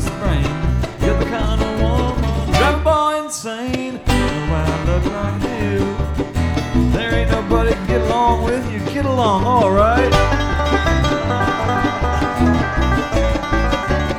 twisted brain. You're the kind of woman drive a boy insane. Why I look like you? There ain't nobody to get along with you. Get along, alright.